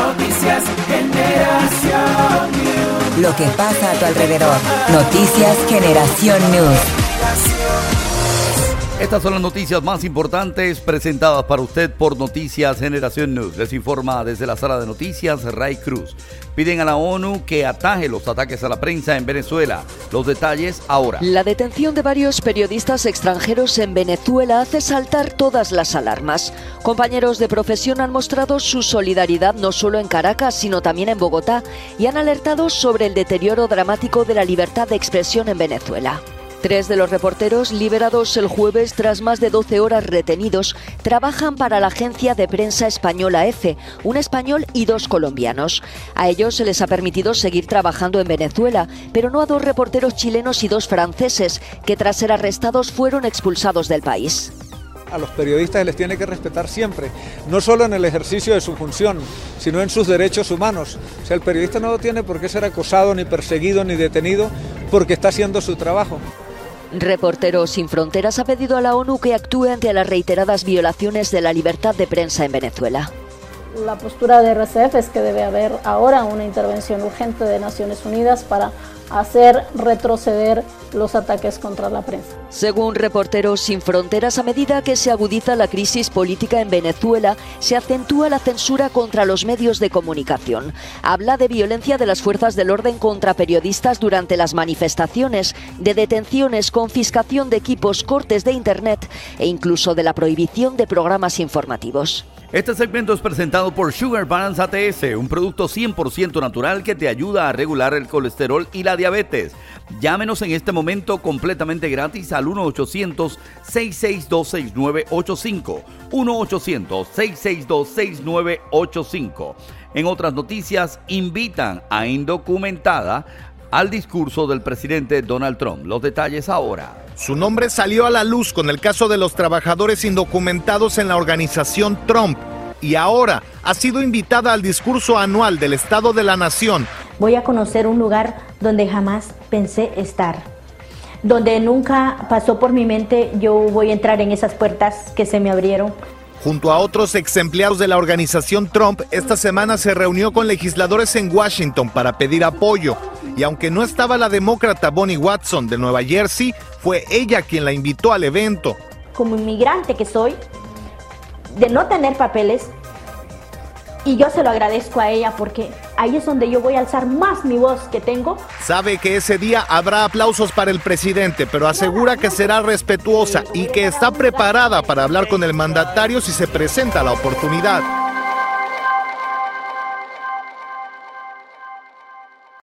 Noticias Generación News. Lo que pasa a tu alrededor. Noticias Generación News. Estas son las noticias más importantes presentadas para usted por Noticias Generación News. Les informa desde la sala de noticias Ray Cruz. Piden a la ONU que ataje los ataques a la prensa en Venezuela. Los detalles ahora. La detención de varios periodistas extranjeros en Venezuela hace saltar todas las alarmas. Compañeros de profesión han mostrado su solidaridad no solo en Caracas, sino también en Bogotá, y han alertado sobre el deterioro dramático de la libertad de expresión en Venezuela. 3 de los reporteros, liberados el jueves tras más de 12 horas retenidos, trabajan para la agencia de prensa española EFE, un español y 2 colombianos. A ellos se les ha permitido seguir trabajando en Venezuela, pero no a 2 reporteros chilenos y 2 franceses, que tras ser arrestados fueron expulsados del país. A los periodistas se les tiene que respetar siempre, no solo en el ejercicio de su función, sino en sus derechos humanos. O sea, el periodista no tiene por qué ser acosado, ni perseguido, ni detenido, porque está haciendo su trabajo. Reporteros Sin Fronteras ha pedido a la ONU que actúe ante las reiteradas violaciones de la libertad de prensa en Venezuela. La postura de RCF es que debe haber ahora una intervención urgente de Naciones Unidas para hacer retroceder los ataques contra la prensa. Según Reporteros Sin Fronteras, a medida que se agudiza la crisis política en Venezuela, se acentúa la censura contra los medios de comunicación. Habla de violencia de las fuerzas del orden contra periodistas durante las manifestaciones, de detenciones, confiscación de equipos, cortes de internet e incluso de la prohibición de programas informativos. Este segmento es presentado por Sugar Balance ATS, un producto 100% natural que te ayuda a regular el colesterol y la diabetes. Llámenos en este momento completamente gratis al 1-800-662-6985. 1-800-662-6985. En otras noticias, invitan a indocumentada al discurso del presidente Donald Trump. Los detalles ahora. Su nombre salió a la luz con el caso de los trabajadores indocumentados en la organización Trump y ahora ha sido invitada al discurso anual del Estado de la Nación. Voy a conocer un lugar donde jamás pensé estar, donde nunca pasó por mi mente yo voy a entrar en esas puertas que se me abrieron. Junto a otros ex empleados de la organización Trump, esta semana se reunió con legisladores en Washington para pedir apoyo. Y aunque no estaba la demócrata Bonnie Watson de Nueva Jersey, fue ella quien la invitó al evento. Como inmigrante que soy, de no tener papeles, y yo se lo agradezco a ella porque ahí es donde yo voy a alzar más mi voz que tengo. Sabe que ese día habrá aplausos para el presidente, pero asegura que será respetuosa y que está preparada para hablar con el mandatario si se presenta la oportunidad.